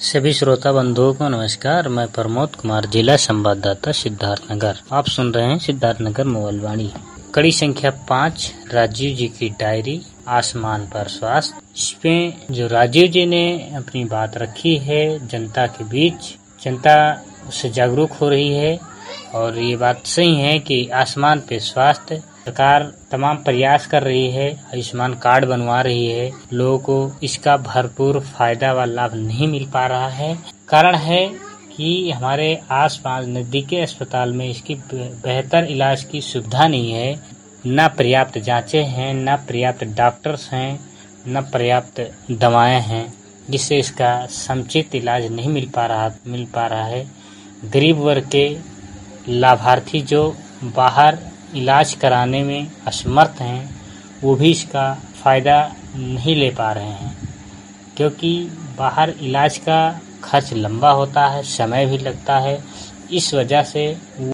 सभी श्रोता बंधुओं को नमस्कार। मैं प्रमोद कुमार, जिला संवाददाता सिद्धार्थनगर। आप सुन रहे हैं सिद्धार्थनगर मोबाइल वाणी। कड़ी संख्या 5, राजीव जी की डायरी, आसमान पर स्वास्थ्य। इसमें जो राजीव जी ने अपनी बात रखी है जनता के बीच, जनता उससे जागरूक हो रही है और ये बात सही है कि आसमान पे स्वास्थ्य सरकार तमाम प्रयास कर रही है, आयुष्मान कार्ड बनवा रही है। लोगों को इसका भरपूर फायदा व लाभ नहीं मिल पा रहा है। कारण है कि हमारे आसपास नजदीकी अस्पताल में इसकी बेहतर इलाज की सुविधा नहीं है। न पर्याप्त जांचें हैं, न पर्याप्त डॉक्टर्स हैं, न पर्याप्त दवाएं हैं, जिससे इसका समुचित इलाज नहीं मिल पा रहा है। गरीब वर्ग के लाभार्थी जो बाहर इलाज कराने में असमर्थ हैं, वो भी इसका फायदा नहीं ले पा रहे हैं, क्योंकि बाहर इलाज का खर्च लंबा होता है, समय भी लगता है। इस वजह से